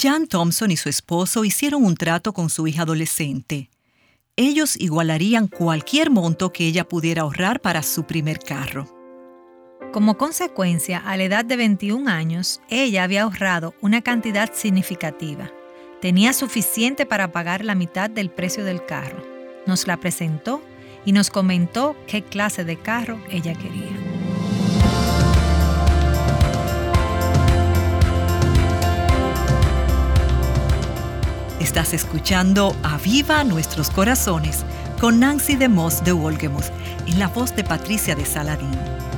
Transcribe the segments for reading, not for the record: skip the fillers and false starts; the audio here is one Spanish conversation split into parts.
Jan Thompson y su esposo hicieron un trato con su hija adolescente. Ellos igualarían cualquier monto que ella pudiera ahorrar para su primer carro. Como consecuencia, a la edad de 21 años, ella había ahorrado una cantidad significativa. Tenía suficiente para pagar la mitad del precio del carro. Nos la presentó y nos comentó qué clase de carro ella quería. Estás escuchando Aviva Nuestros Corazones con Nancy DeMoss de Wolgemuth en la voz de Patricia de Saladín.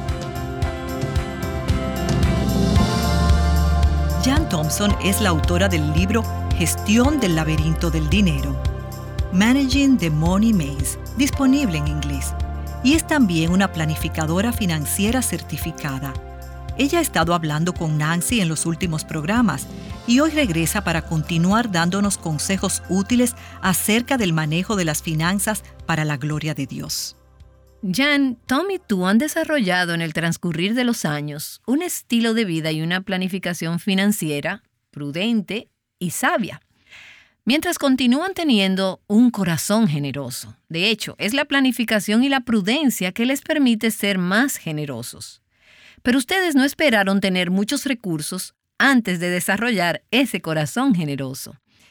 Jan Thompson es la autora del libro Gestión del laberinto del dinero, Managing the Money Maze, disponible en inglés, y es también una planificadora financiera certificada. Ella ha estado hablando con Nancy en los últimos programas y hoy regresa para continuar dándonos consejos útiles acerca del manejo de las finanzas para la gloria de Dios. Jan, Tom y tú han desarrollado en el transcurrir de los años un estilo de vida y una planificación financiera prudente y sabia, mientras continúan teniendo un corazón generoso. De hecho, es la planificación y la prudencia que les permite ser más generosos. Pero ustedes no esperaron tener muchos recursos antes de desarrollar ese corazón generoso.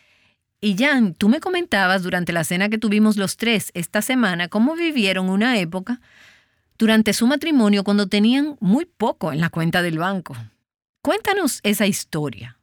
Y Jan, tú me comentabas durante la cena que tuvimos los tres esta semana cómo vivieron una época durante su matrimonio cuando tenían muy poco en la cuenta del banco. Cuéntanos esa historia.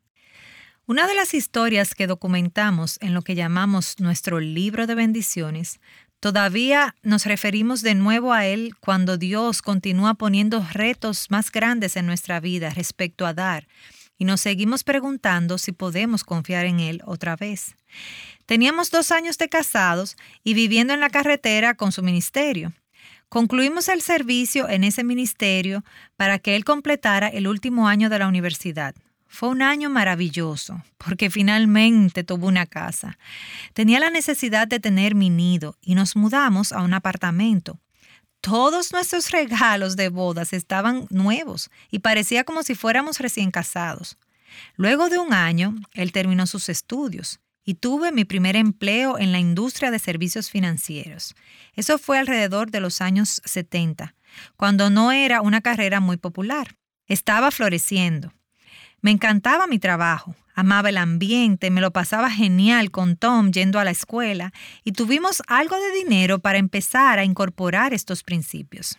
Una de las historias que documentamos en lo que llamamos nuestro libro de bendiciones, todavía nos referimos de nuevo a él cuando Dios continúa poniendo retos más grandes en nuestra vida respecto a dar, y nos seguimos preguntando si podemos confiar en Él otra vez. Teníamos 2 años de casados y viviendo en la carretera con su ministerio. Concluimos el servicio en ese ministerio para que él completara el último año de la universidad. Fue un año maravilloso, porque finalmente tuvo una casa. Tenía la necesidad de tener mi nido y nos mudamos a un apartamento. Todos nuestros regalos de bodas estaban nuevos y parecía como si fuéramos recién casados. Luego de un año, él terminó sus estudios y tuve mi primer empleo en la industria de servicios financieros. Eso fue alrededor de los años 70, cuando no era una carrera muy popular. Estaba floreciendo. Me encantaba mi trabajo, amaba el ambiente, me lo pasaba genial con Tom yendo a la escuela y tuvimos algo de dinero para empezar a incorporar estos principios.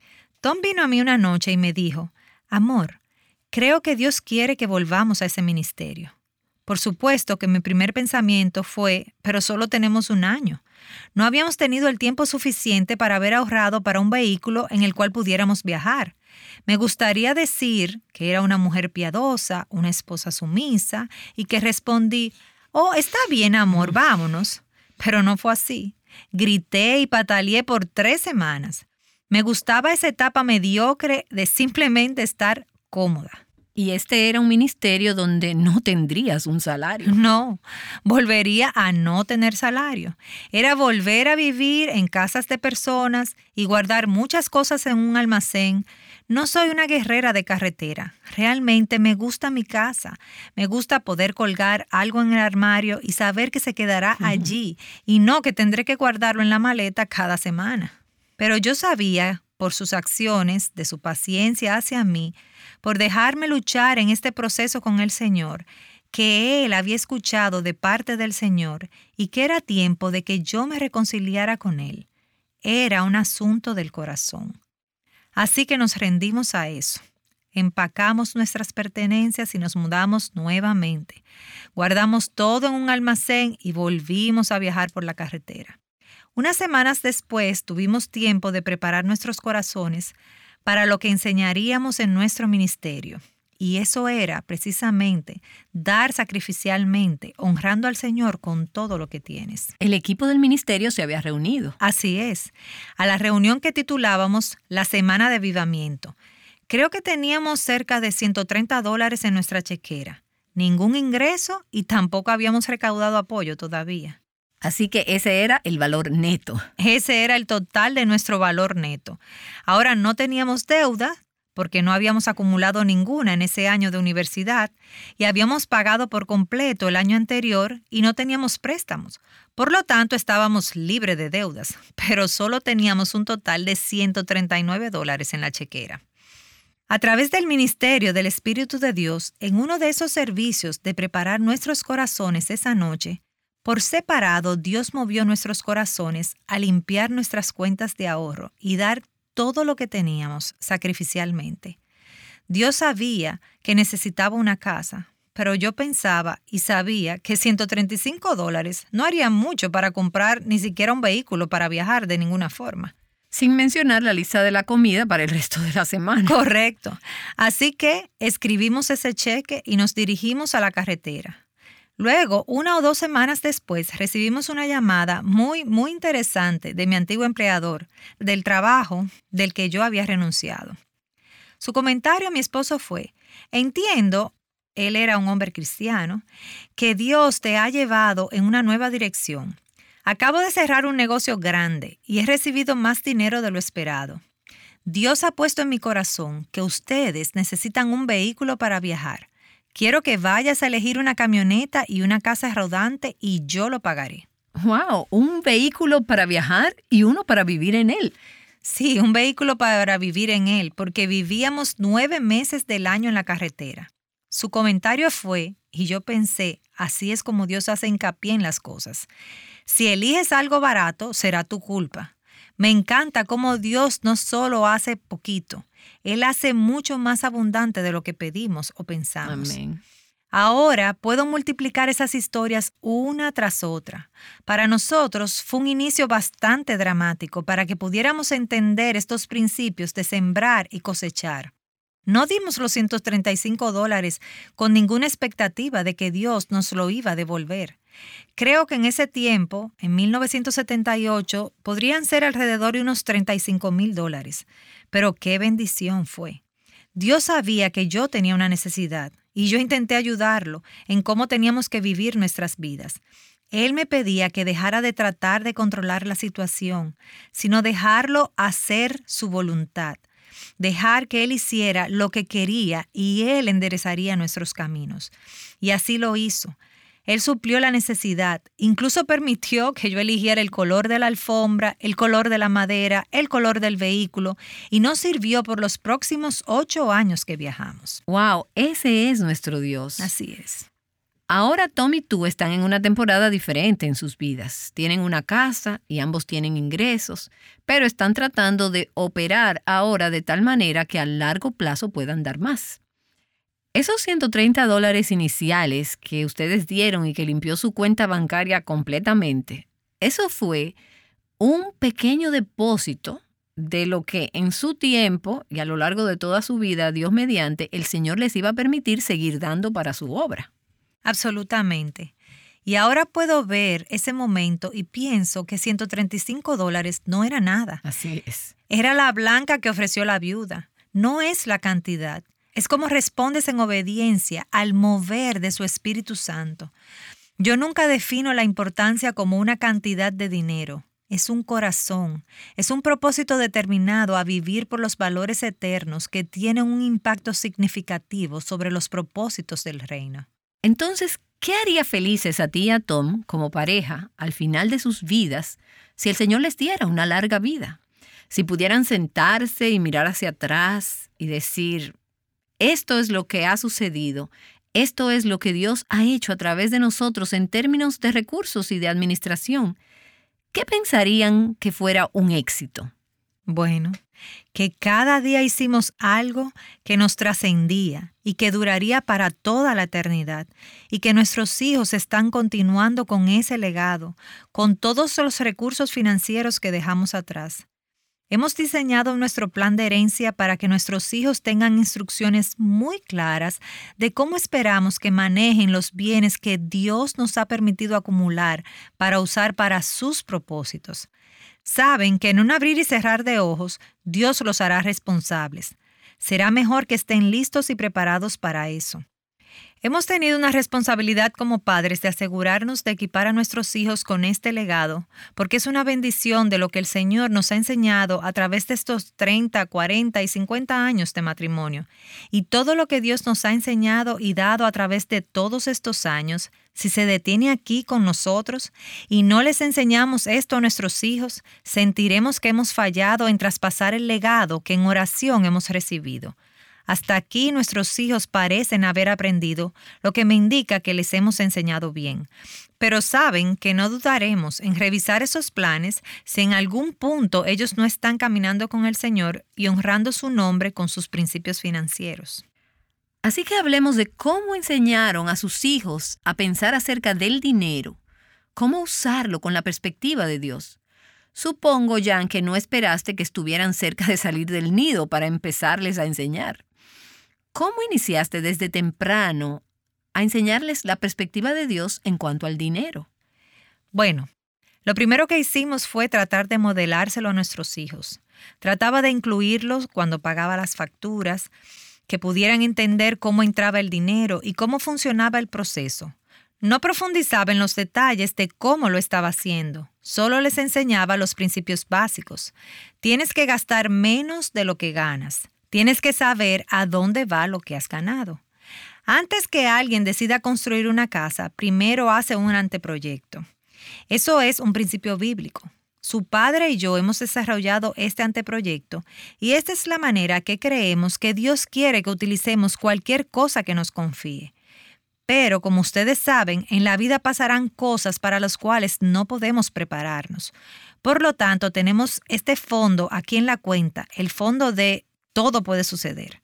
Tom vino a mí una noche y me dijo, amor, creo que Dios quiere que volvamos a ese ministerio. Por supuesto que mi primer pensamiento fue, pero solo tenemos 1 año. No habíamos tenido el tiempo suficiente para haber ahorrado para un vehículo en el cual pudiéramos viajar. Me gustaría decir que era una mujer piadosa, una esposa sumisa, y que respondí, oh, está bien, amor, vámonos. Pero no fue así. Grité y pataleé por 3 semanas. Me gustaba esa etapa mediocre de simplemente estar cómoda. Y este era un ministerio donde no tendrías un salario. No, volvería a no tener salario. Era volver a vivir en casas de personas y guardar muchas cosas en un almacén. No soy una guerrera de carretera. Realmente me gusta mi casa. Me gusta poder colgar algo en el armario y saber que se quedará allí y no que tendré que guardarlo en la maleta cada semana. Pero yo sabía, por sus acciones, de su paciencia hacia mí, por dejarme luchar en este proceso con el Señor, que Él había escuchado de parte del Señor y que era tiempo de que yo me reconciliara con Él. Era un asunto del corazón. Así que nos rendimos a eso. Empacamos nuestras pertenencias y nos mudamos nuevamente. Guardamos todo en un almacén y volvimos a viajar por la carretera. Unas semanas después tuvimos tiempo de preparar nuestros corazones para lo que enseñaríamos en nuestro ministerio. Y eso era precisamente dar sacrificialmente, honrando al Señor con todo lo que tienes. El equipo del ministerio se había reunido. Así es, a la reunión que titulábamos la Semana de Avivamiento. Creo que teníamos cerca de $130 en nuestra chequera. Ningún ingreso y tampoco habíamos recaudado apoyo todavía. Así que ese era el valor neto. Ese era el total de nuestro valor neto. Ahora no teníamos deuda, porque no habíamos acumulado ninguna en ese año de universidad y habíamos pagado por completo el año anterior y no teníamos préstamos. Por lo tanto, estábamos libres de deudas, pero solo teníamos un total de $139 en la chequera. A través del ministerio del Espíritu de Dios, en uno de esos servicios de preparar nuestros corazones esa noche, por separado Dios movió nuestros corazones a limpiar nuestras cuentas de ahorro y dar todo lo que teníamos sacrificialmente. Dios sabía que necesitaba una casa, pero yo pensaba y sabía que $135 no harían mucho para comprar ni siquiera un vehículo para viajar de ninguna forma. Sin mencionar la lista de la comida para el resto de la semana. Correcto. Así que escribimos ese cheque y nos dirigimos a la carretera. Luego, 1 o 2 semanas después, recibimos una llamada muy interesante de mi antiguo empleador, del trabajo del que yo había renunciado. Su comentario a mi esposo fue: entiendo, él era un hombre cristiano, que Dios te ha llevado en una nueva dirección. Acabo de cerrar un negocio grande y he recibido más dinero de lo esperado. Dios ha puesto en mi corazón que ustedes necesitan un vehículo para viajar. Quiero que vayas a elegir una camioneta y una casa rodante y yo lo pagaré. ¡Wow! Un vehículo para viajar y uno para vivir en él. Sí, un vehículo para vivir en él, porque vivíamos 9 meses del año en la carretera. Su comentario fue, y yo pensé, así es como Dios hace hincapié en las cosas. Si eliges algo barato, será tu culpa. Me encanta cómo Dios no solo hace poquito, Él hace mucho más abundante de lo que pedimos o pensamos. Amén. Ahora puedo multiplicar esas historias una tras otra. Para nosotros fue un inicio bastante dramático para que pudiéramos entender estos principios de sembrar y cosechar. No dimos los $135 con ninguna expectativa de que Dios nos lo iba a devolver. Creo que en ese tiempo, en 1978, podrían ser alrededor de unos $35,000. Pero qué bendición fue. Dios sabía que yo tenía una necesidad y yo intenté ayudarlo en cómo teníamos que vivir nuestras vidas. Él me pedía que dejara de tratar de controlar la situación, sino dejarlo hacer su voluntad. Dejar que Él hiciera lo que quería y Él enderezaría nuestros caminos. Y así lo hizo. Él suplió la necesidad, incluso permitió que yo eligiera el color de la alfombra, el color de la madera, el color del vehículo, y nos sirvió por los próximos 8 años que viajamos. ¡Wow! Ese es nuestro Dios. Así es. Ahora Tom y tú están en una temporada diferente en sus vidas. Tienen una casa y ambos tienen ingresos, pero están tratando de operar ahora de tal manera que a largo plazo puedan dar más. Esos $130 iniciales que ustedes dieron y que limpió su cuenta bancaria completamente, eso fue un pequeño depósito de lo que en su tiempo y a lo largo de toda su vida, Dios mediante, el Señor les iba a permitir seguir dando para su obra. Absolutamente. Y ahora puedo ver ese momento y pienso que $135 no era nada. Así es. Era la blanca que ofreció la viuda. No es la cantidad. Es como respondes en obediencia al mover de su Espíritu Santo. Yo nunca defino la importancia como una cantidad de dinero. Es un corazón, es un propósito determinado a vivir por los valores eternos que tienen un impacto significativo sobre los propósitos del reino. Entonces, ¿qué haría felices a ti y a Tom como pareja al final de sus vidas si el Señor les diera una larga vida? Si pudieran sentarse y mirar hacia atrás y decir: esto es lo que ha sucedido, esto es lo que Dios ha hecho a través de nosotros en términos de recursos y de administración, ¿qué pensarían que fuera un éxito? Bueno, que cada día hicimos algo que nos trascendía y que duraría para toda la eternidad, y que nuestros hijos están continuando con ese legado, con todos los recursos financieros que dejamos atrás. Hemos diseñado nuestro plan de herencia para que nuestros hijos tengan instrucciones muy claras de cómo esperamos que manejen los bienes que Dios nos ha permitido acumular para usar para sus propósitos. Saben que en un abrir y cerrar de ojos, Dios los hará responsables. Será mejor que estén listos y preparados para eso. Hemos tenido una responsabilidad como padres de asegurarnos de equipar a nuestros hijos con este legado, porque es una bendición de lo que el Señor nos ha enseñado a través de estos 30, 40 y 50 años de matrimonio. Y todo lo que Dios nos ha enseñado y dado a través de todos estos años, si se detiene aquí con nosotros y no les enseñamos esto a nuestros hijos, sentiremos que hemos fallado en traspasar el legado que en oración hemos recibido. Hasta aquí nuestros hijos parecen haber aprendido, lo que me indica que les hemos enseñado bien. Pero saben que no dudaremos en revisar esos planes si en algún punto ellos no están caminando con el Señor y honrando su nombre con sus principios financieros. Así que hablemos de cómo enseñaron a sus hijos a pensar acerca del dinero, cómo usarlo con la perspectiva de Dios. Supongo, Jan, que no esperaste que estuvieran cerca de salir del nido para empezarles a enseñar. ¿Cómo iniciaste desde temprano a enseñarles la perspectiva de Dios en cuanto al dinero? Bueno, lo primero que hicimos fue tratar de modelárselo a nuestros hijos. Trataba de incluirlos cuando pagaba las facturas, que pudieran entender cómo entraba el dinero y cómo funcionaba el proceso. No profundizaba en los detalles de cómo lo estaba haciendo, solo les enseñaba los principios básicos. Tienes que gastar menos de lo que ganas. Tienes que saber a dónde va lo que has ganado. Antes que alguien decida construir una casa, primero hace un anteproyecto. Eso es un principio bíblico. Su padre y yo hemos desarrollado este anteproyecto y esta es la manera que creemos que Dios quiere que utilicemos cualquier cosa que nos confíe. Pero, como ustedes saben, en la vida pasarán cosas para las cuales no podemos prepararnos. Por lo tanto, tenemos este fondo aquí en la cuenta, el fondo de todo puede suceder.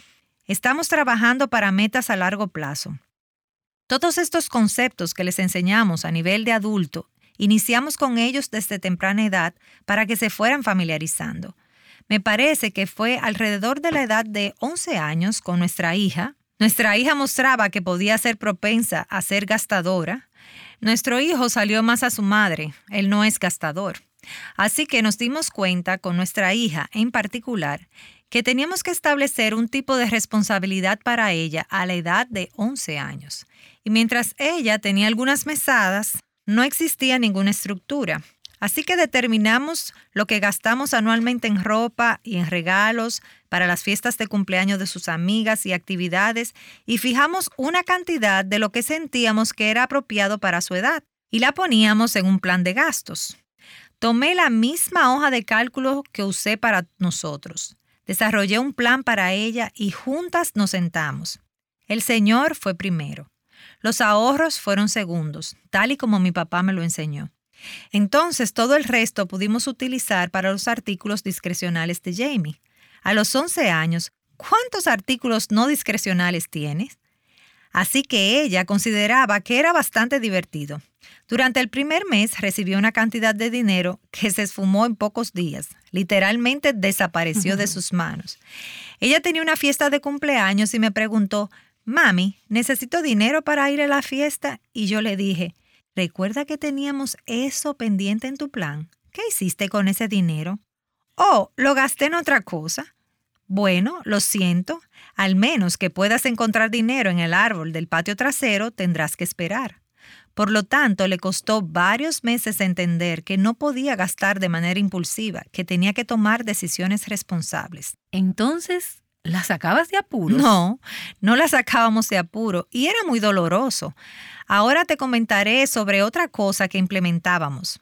Estamos trabajando para metas a largo plazo. Todos estos conceptos que les enseñamos a nivel de adulto, iniciamos con ellos desde temprana edad para que se fueran familiarizando. Me parece que fue alrededor de la edad de 11 años con nuestra hija. Nuestra hija mostraba que podía ser propensa a ser gastadora. Nuestro hijo salió más a su madre. Él no es gastador. Así que nos dimos cuenta con nuestra hija en particular que teníamos que establecer un tipo de responsabilidad para ella a la edad de 11 años. Y mientras ella tenía algunas mesadas, no existía ninguna estructura. Así que determinamos lo que gastamos anualmente en ropa y en regalos para las fiestas de cumpleaños de sus amigas y actividades y fijamos una cantidad de lo que sentíamos que era apropiado para su edad y la poníamos en un plan de gastos. Tomé la misma hoja de cálculo que usé para nosotros. Desarrollé un plan para ella y juntas nos sentamos. El Señor fue primero. Los ahorros fueron segundos, tal y como mi papá me lo enseñó. Entonces, todo el resto pudimos utilizar para los artículos discrecionales de Jamie. A los 11 años, ¿cuántos artículos no discrecionales tienes? Así que ella consideraba que era bastante divertido. Durante el primer mes recibió una cantidad de dinero que se esfumó en pocos días. Literalmente desapareció de sus manos. Ella tenía una fiesta de cumpleaños y me preguntó, «Mami, necesito dinero para ir a la fiesta». Y yo le dije, «¿Recuerda que teníamos eso pendiente en tu plan? ¿Qué hiciste con ese dinero?» «Oh, lo gasté en otra cosa». «Bueno, lo siento. Al menos que puedas encontrar dinero en el árbol del patio trasero, tendrás que esperar». Por lo tanto, le costó varios meses entender que no podía gastar de manera impulsiva, que tenía que tomar decisiones responsables. Entonces, ¿la sacabas de apuros? No, no la sacábamos de apuro y era muy doloroso. Ahora te comentaré sobre otra cosa que implementábamos.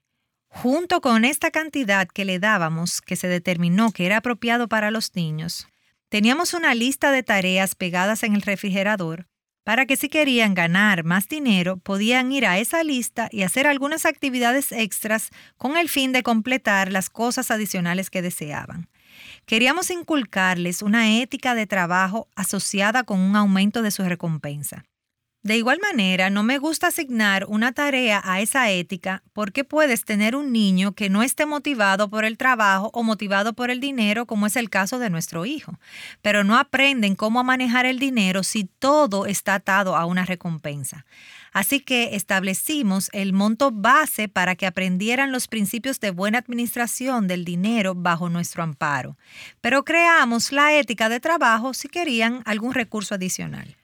Junto con esta cantidad que le dábamos, que se determinó que era apropiado para los niños, teníamos una lista de tareas pegadas en el refrigerador para que si querían ganar más dinero, podían ir a esa lista y hacer algunas actividades extras con el fin de completar las cosas adicionales que deseaban. Queríamos inculcarles una ética de trabajo asociada con un aumento de su recompensa. De igual manera, no me gusta asignar una tarea a esa ética porque puedes tener un niño que no esté motivado por el trabajo o motivado por el dinero, como es el caso de nuestro hijo. Pero no aprenden cómo manejar el dinero si todo está atado a una recompensa. Así que establecimos el monto base para que aprendieran los principios de buena administración del dinero bajo nuestro amparo. Pero creamos la ética de trabajo si querían algún recurso adicional.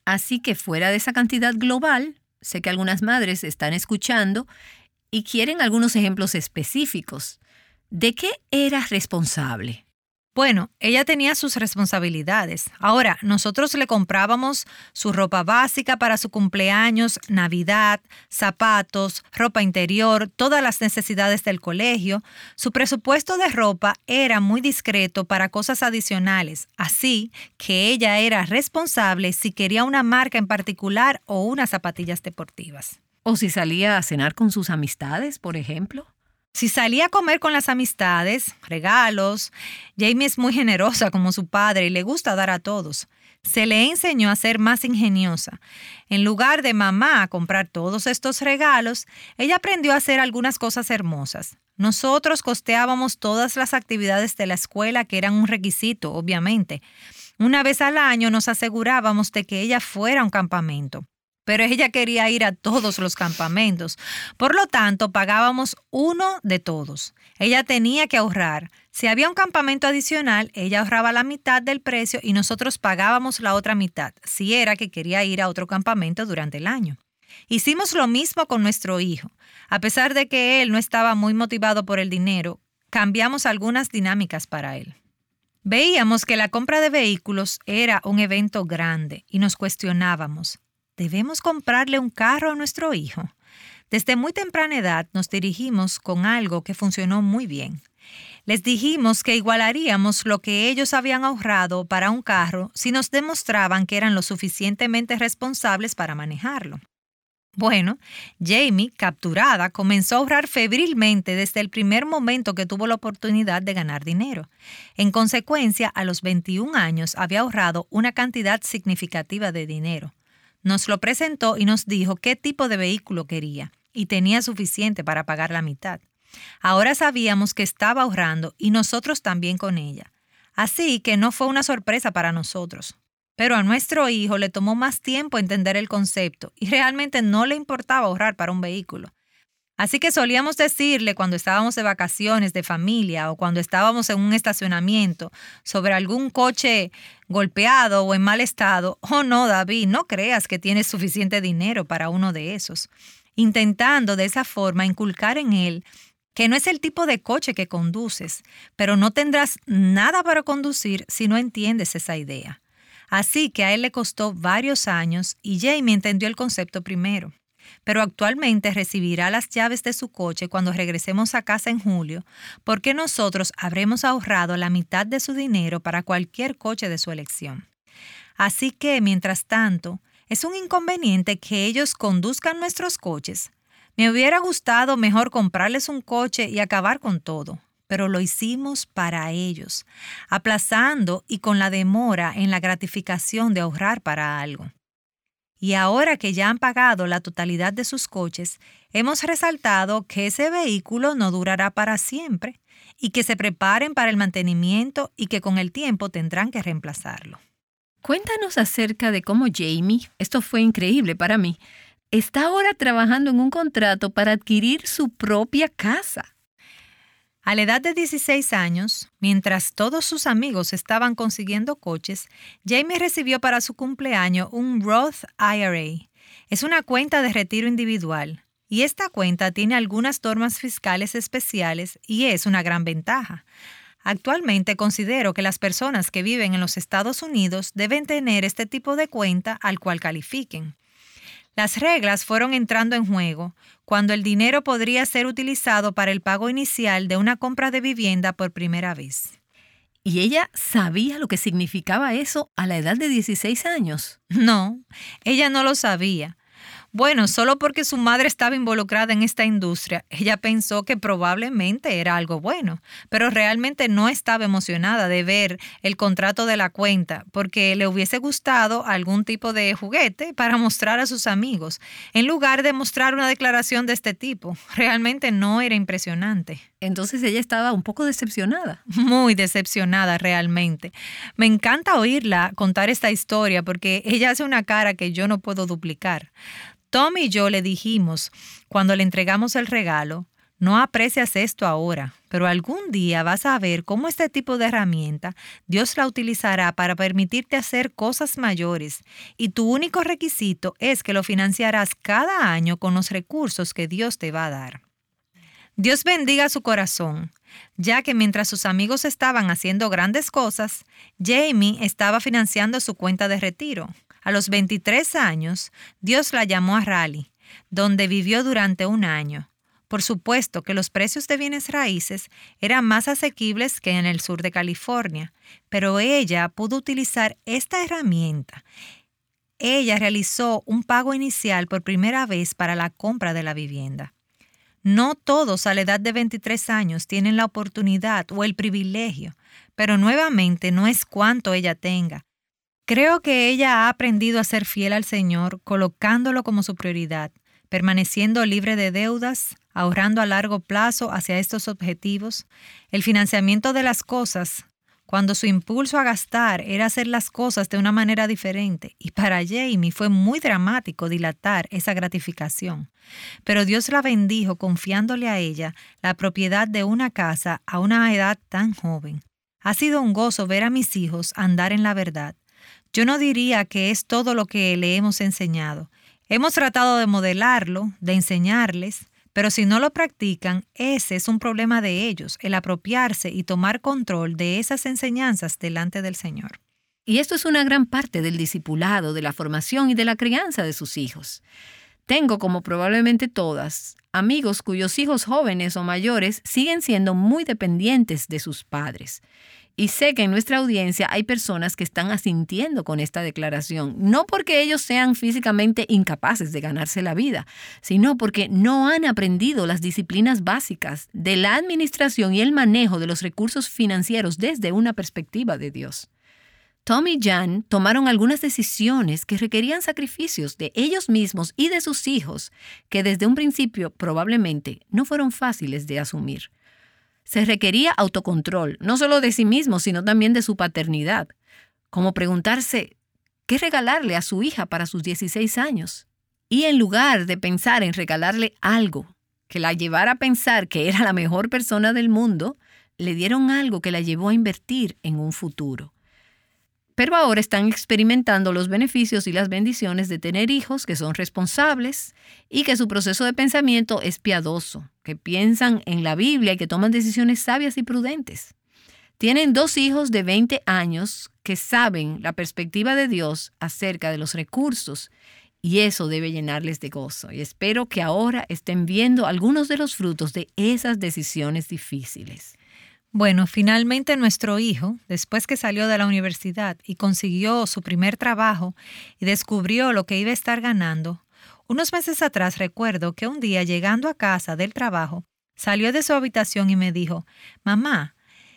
Así que fuera de esa cantidad global, sé que algunas madres están escuchando y quieren algunos ejemplos específicos. ¿De qué era responsable? Bueno, ella tenía sus responsabilidades. Ahora, nosotros le comprábamos su ropa básica para su cumpleaños, Navidad, zapatos, ropa interior, todas las necesidades del colegio. Su presupuesto de ropa era muy discreto para cosas adicionales, así que ella era responsable si quería una marca en particular o unas zapatillas deportivas. ¿O si salía a cenar con sus amistades, por ejemplo? Si salía a comer con las amistades, regalos, Jamie es muy generosa como su padre y le gusta dar a todos. Se le enseñó a ser más ingeniosa. En lugar de mamá a comprar todos estos regalos, ella aprendió a hacer algunas cosas hermosas. Nosotros costeábamos todas las actividades de la escuela que eran un requisito, obviamente. Una vez al año nos asegurábamos de que ella fuera a un campamento. Pero ella quería ir a todos los campamentos. Por lo tanto, pagábamos uno de todos. Ella tenía que ahorrar. Si había un campamento adicional, ella ahorraba la mitad del precio y nosotros pagábamos la otra mitad, si era que quería ir a otro campamento durante el año. Hicimos lo mismo con nuestro hijo. A pesar de que él no estaba muy motivado por el dinero, cambiamos algunas dinámicas para él. Veíamos que la compra de vehículos era un evento grande y nos cuestionábamos. ¿Debemos comprarle un carro a nuestro hijo? Desde muy temprana edad nos dirigimos con algo que funcionó muy bien. Les dijimos que igualaríamos lo que ellos habían ahorrado para un carro si nos demostraban que eran lo suficientemente responsables para manejarlo. Bueno, Jamie, capturada, comenzó a ahorrar febrilmente desde el primer momento que tuvo la oportunidad de ganar dinero. En consecuencia, a los 21 años había ahorrado una cantidad significativa de dinero. Nos lo presentó y nos dijo qué tipo de vehículo quería, y tenía suficiente para pagar la mitad. Ahora sabíamos que estaba ahorrando y nosotros también con ella. Así que no fue una sorpresa para nosotros. Pero a nuestro hijo le tomó más tiempo entender el concepto y realmente no le importaba ahorrar para un vehículo. Así que solíamos decirle cuando estábamos de vacaciones de familia o cuando estábamos en un estacionamiento sobre algún coche golpeado o en mal estado, «Oh no, David, no creas que tienes suficiente dinero para uno de esos», intentando de esa forma inculcar en él que no es el tipo de coche que conduces, pero no tendrás nada para conducir si no entiendes esa idea. Así que a él le costó varios años y Jamie entendió el concepto primero. Pero actualmente recibirá las llaves de su coche cuando regresemos a casa en julio, porque nosotros habremos ahorrado la mitad de su dinero para cualquier coche de su elección. Así que, mientras tanto, es un inconveniente que ellos conduzcan nuestros coches. Me hubiera gustado mejor comprarles un coche y acabar con todo, pero lo hicimos para ellos, aplazando y con la demora en la gratificación de ahorrar para algo. Y ahora que ya han pagado la totalidad de sus coches, hemos resaltado que ese vehículo no durará para siempre y que se preparen para el mantenimiento y que con el tiempo tendrán que reemplazarlo. Cuéntanos acerca de cómo Jamie, esto fue increíble para mí, está ahora trabajando en un contrato para adquirir su propia casa. A la edad de 16 años, mientras todos sus amigos estaban consiguiendo coches, Jamie recibió para su cumpleaños un Roth IRA. Es una cuenta de retiro individual y esta cuenta tiene algunas normas fiscales especiales y es una gran ventaja. Actualmente considero que las personas que viven en los Estados Unidos deben tener este tipo de cuenta al cual califiquen. Las reglas fueron entrando en juego cuando el dinero podría ser utilizado para el pago inicial de una compra de vivienda por primera vez. ¿Y ella sabía lo que significaba eso a la edad de 16 años? No, ella no lo sabía. Bueno, solo porque su madre estaba involucrada en esta industria, ella pensó que probablemente era algo bueno, pero realmente no estaba emocionada de ver el contrato de la cuenta porque le hubiese gustado algún tipo de juguete para mostrar a sus amigos, en lugar de mostrar una declaración de este tipo. Realmente no era impresionante. Entonces ella estaba un poco decepcionada. Muy decepcionada realmente. Me encanta oírla contar esta historia porque ella hace una cara que yo no puedo duplicar. Tom y yo le dijimos, cuando le entregamos el regalo, No aprecias esto ahora, pero algún día vas a ver cómo este tipo de herramienta Dios la utilizará para permitirte hacer cosas mayores, y tu único requisito es que lo financiarás cada año con los recursos que Dios te va a dar. Dios bendiga su corazón, ya que mientras sus amigos estaban haciendo grandes cosas, Jamie estaba financiando su cuenta de retiro. A los 23 años, Dios la llamó a Raleigh, donde vivió durante un año. Por supuesto que los precios de bienes raíces eran más asequibles que en el sur de California, pero ella pudo utilizar esta herramienta. Ella realizó un pago inicial por primera vez para la compra de la vivienda. No todos a la edad de 23 años tienen la oportunidad o el privilegio, pero nuevamente no es cuánto ella tenga. Creo que ella ha aprendido a ser fiel al Señor, colocándolo como su prioridad, permaneciendo libre de deudas, ahorrando a largo plazo hacia estos objetivos, el financiamiento de las cosas, cuando su impulso a gastar era hacer las cosas de una manera diferente, y para Jamie fue muy dramático dilatar esa gratificación. Pero Dios la bendijo confiándole a ella la propiedad de una casa a una edad tan joven. Ha sido un gozo ver a mis hijos andar en la verdad. Yo no diría que es todo lo que le hemos enseñado. Hemos tratado de modelarlo, de enseñarles, pero si no lo practican, ese es un problema de ellos, el apropiarse y tomar control de esas enseñanzas delante del Señor. Y esto es una gran parte del discipulado, de la formación y de la crianza de sus hijos. Tengo, como probablemente todas, amigos cuyos hijos jóvenes o mayores siguen siendo muy dependientes de sus padres. Y sé que en nuestra audiencia hay personas que están asintiendo con esta declaración, no porque ellos sean físicamente incapaces de ganarse la vida, sino porque no han aprendido las disciplinas básicas de la administración y el manejo de los recursos financieros desde una perspectiva de Dios. Tom y Jan tomaron algunas decisiones que requerían sacrificios de ellos mismos y de sus hijos, que desde un principio probablemente no fueron fáciles de asumir. Se requería autocontrol, no solo de sí mismo, sino también de su paternidad, como preguntarse qué regalarle a su hija para sus 16 años. Y en lugar de pensar en regalarle algo que la llevara a pensar que era la mejor persona del mundo, le dieron algo que la llevó a invertir en un futuro. Pero ahora están experimentando los beneficios y las bendiciones de tener hijos que son responsables y que su proceso de pensamiento es piadoso, que piensan en la Biblia y que toman decisiones sabias y prudentes. Tienen 2 hijos de 20 años que saben la perspectiva de Dios acerca de los recursos, y eso debe llenarles de gozo. Y espero que ahora estén viendo algunos de los frutos de esas decisiones difíciles. Bueno, finalmente nuestro hijo, después que salió de la universidad y consiguió su primer trabajo y descubrió lo que iba a estar ganando, unos meses atrás recuerdo que un día llegando a casa del trabajo, salió de su habitación y me dijo, «Mamá,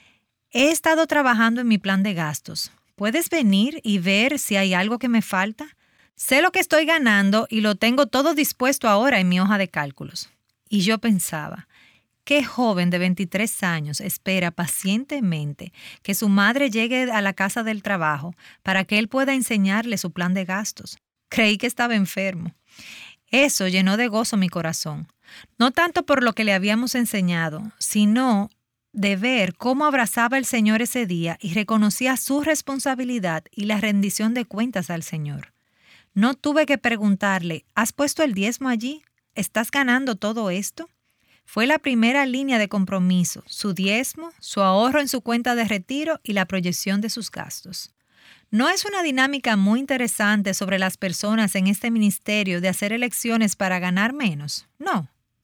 he estado trabajando en mi plan de gastos. ¿Puedes venir y ver si hay algo que me falta? Sé lo que estoy ganando y lo tengo todo dispuesto ahora en mi hoja de cálculos». Y yo pensaba, ¿qué joven de 23 años espera pacientemente que su madre llegue a la casa del trabajo para que él pueda enseñarle su plan de gastos? Creí que estaba enfermo. Eso llenó de gozo mi corazón, no tanto por lo que le habíamos enseñado, sino de ver cómo abrazaba el Señor ese día y reconocía su responsabilidad y la rendición de cuentas al Señor. No tuve que preguntarle, ¿has puesto el diezmo allí? ¿Estás ganando todo esto? Fue la primera línea de compromiso, su diezmo, su ahorro en su cuenta de retiro y la proyección de sus gastos. ¿No es una dinámica muy interesante sobre las personas en este ministerio de hacer elecciones para ganar menos? No.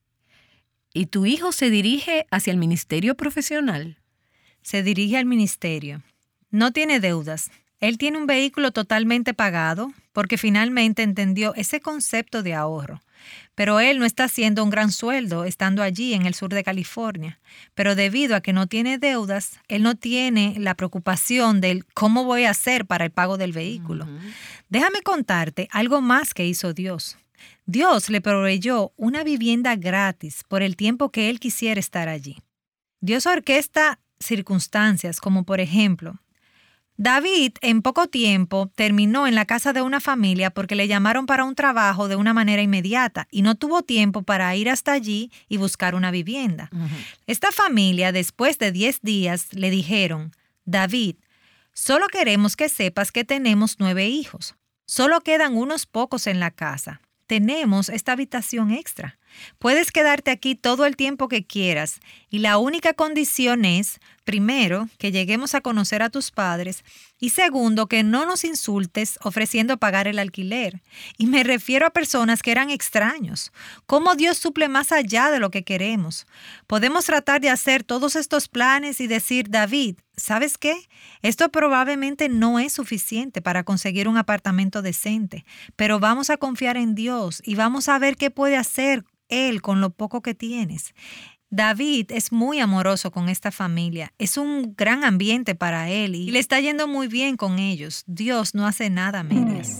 ¿Y tu hijo se dirige hacia el ministerio profesional? Se dirige al ministerio. No tiene deudas. Él tiene un vehículo totalmente pagado porque finalmente entendió ese concepto de ahorro. Pero él no está haciendo un gran sueldo estando allí en el sur de California. Pero debido a que no tiene deudas, él no tiene la preocupación del cómo voy a hacer para el pago del vehículo. Déjame contarte algo más que hizo Dios. Dios le proveyó una vivienda gratis por el tiempo que él quisiera estar allí. Dios orquesta circunstancias como, por ejemplo, David en poco tiempo terminó en la casa de una familia porque le llamaron para un trabajo de una manera inmediata y no tuvo tiempo para ir hasta allí y buscar una vivienda. Esta familia, después de 10 días, le dijeron: David, solo queremos que sepas que tenemos 9 hijos. Solo quedan unos pocos en la casa. Tenemos esta habitación extra. Puedes quedarte aquí todo el tiempo que quieras y la única condición es, primero, que lleguemos a conocer a tus padres y segundo, que no nos insultes ofreciendo pagar el alquiler. Y me refiero a personas que eran extraños. ¿Cómo Dios suple más allá de lo que queremos? Podemos tratar de hacer todos estos planes y decir: David, ¿sabes qué? Esto probablemente no es suficiente para conseguir un apartamento decente, pero vamos a confiar en Dios y vamos a ver qué puede hacer Él con lo poco que tienes. David es muy amoroso con esta familia. Es un gran ambiente para él y le está yendo muy bien con ellos. Dios no hace nada a medias.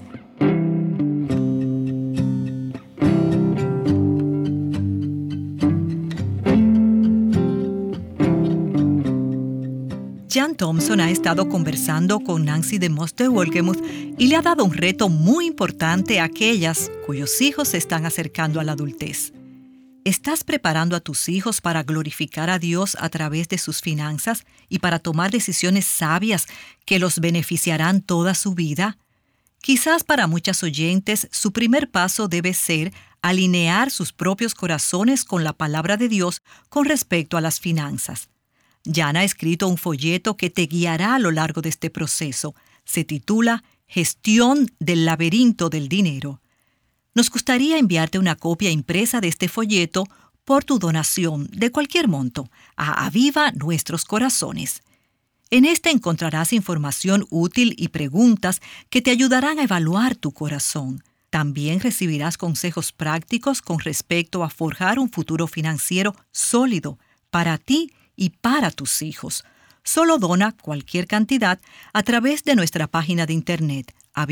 Jan Thompson ha estado conversando con Nancy DeMoss de Wolgemuth y le ha dado un reto muy importante a aquellas cuyos hijos se están acercando a la adultez. ¿Estás preparando a tus hijos para glorificar a Dios a través de sus finanzas y para tomar decisiones sabias que los beneficiarán toda su vida? Quizás para muchas oyentes su primer paso debe ser alinear sus propios corazones con la palabra de Dios con respecto a las finanzas. Jan ha escrito un folleto que te guiará a lo largo de este proceso. Se titula Gestión del laberinto del dinero. Nos gustaría enviarte una copia impresa de este folleto por tu donación de cualquier monto a Aviva Nuestros Corazones. En este encontrarás información útil y preguntas que te ayudarán a evaluar tu corazón. También recibirás consejos prácticos con respecto a forjar un futuro financiero sólido para ti y para tus hijos. Solo dona cualquier cantidad a través de nuestra página de internet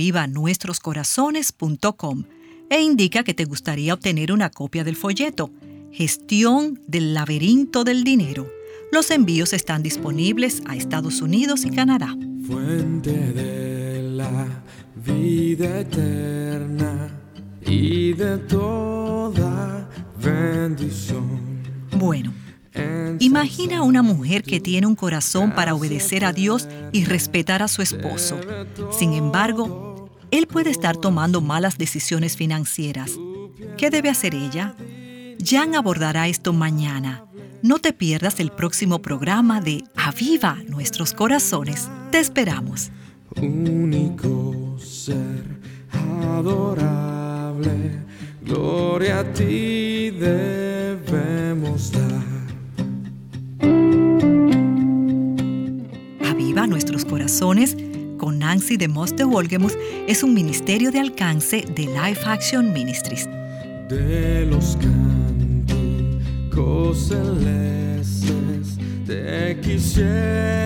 avivanuestroscorazones.com e indica que te gustaría obtener una copia del folleto Gestión del laberinto del dinero. Los envíos están disponibles a Estados Unidos y Canadá. Fuente de la vida eterna y de toda bendición. Bueno, imagina una mujer que tiene un corazón para obedecer a Dios y respetar a su esposo. Sin embargo, él puede estar tomando malas decisiones financieras. ¿Qué debe hacer ella? Jan abordará esto mañana. No te pierdas el próximo programa de Aviva Nuestros Corazones. Te esperamos. Único ser adorable, gloria a ti debemos dar. Aviva Nuestros Corazones con Nancy DeMoss de Wolgemuth es un ministerio de alcance de Life Action Ministries. De los cánticos celestes te quisiera